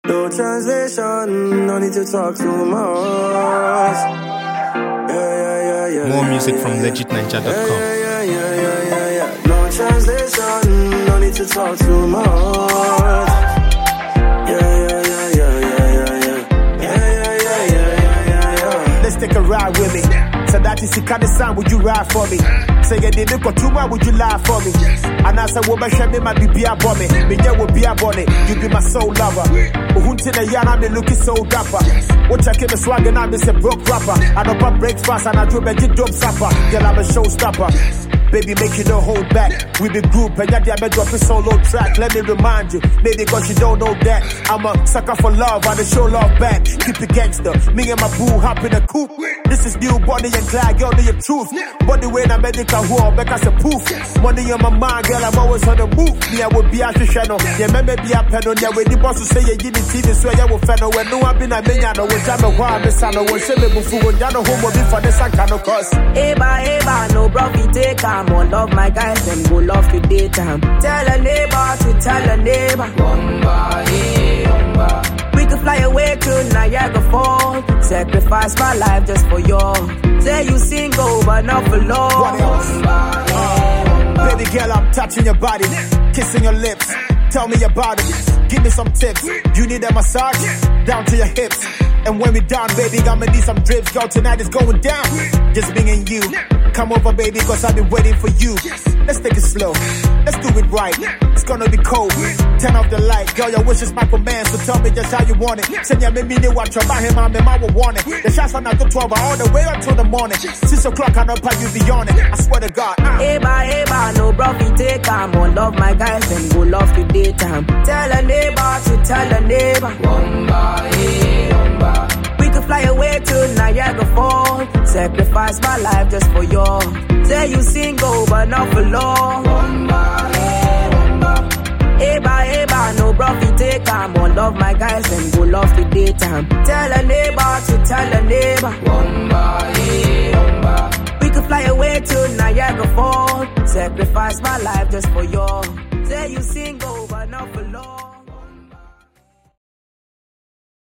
No translation, no need to talk too much. Yeah. More music from legitninja.com. Yeah. No translation, no need to talk too much. Yeah. Let's take a ride with me. So that is the kind of sound, would you ride for me? Say you didn't go too much, would you lie for me? And I said, woman, me might be a bonnet. Me, yeah, will be a bonnet. You be my soul lover. Hunting a yarn, I'm looking so dapper. What I keep a swag and I'm a broke rapper. I don't pop breakfast and I do a dope supper. Girl, I'm a showstopper. Baby, make you don't hold back. We be group and yeah, I drop a solo track. Let me remind you, maybe cause you don't know that I'm a sucker for love, I show love back. Keep it gangster, me and my boo hop in a coupe. This is new Bonnie and Clyde, girl, know your truth. Body way na medical who back as a poof. Money on my mind, girl, I'm always on the move. Me, I would be a channel. Yeah, me be a pedal. Yeah, when the boss will say you give me TV, so I will fennel. When no one been a million, I will jam a while, miss I know what say me before when you know who will be for this, I can't cause. Eba, no bro, we take time. More love my guys, then go love to daytime. Tell a neighbor to tell a neighbor. We could fly away to Niagara Falls. Sacrifice my life just for you. Say you single, but not for long. What else? Baby girl, I'm touching your body, kissing your lips. Tell me about it, give me some tips. You need a massage, down to your hips. And when we down, baby, I'ma need some drips. Girl, tonight is going down, just me and you. Come over, baby, cause I've been waiting for you. Let's take it slow, let's do it right. It's gonna be cold, turn off the light. Girl, your wish is my command, so tell me just how you want it. Send ya me need watch about him, I'm will want it. The shots are not to 12 all the way until the morning. 6 o'clock, I know how you be on it. I swear to God. Eba, no bro, we take time. More love my guys, then go love to daytime. Tell a neighbor to tell a neighbor. We could fly away to Niagara Falls. Sacrifice my life just for you. Say you single, but not for long. Eba, no bro, we take time. More love my guys, then go love to daytime. Tell a neighbor to tell a neighbor. We could fly away to Niagara Falls. Sacrifice my life just for you. Say you single, but not for long.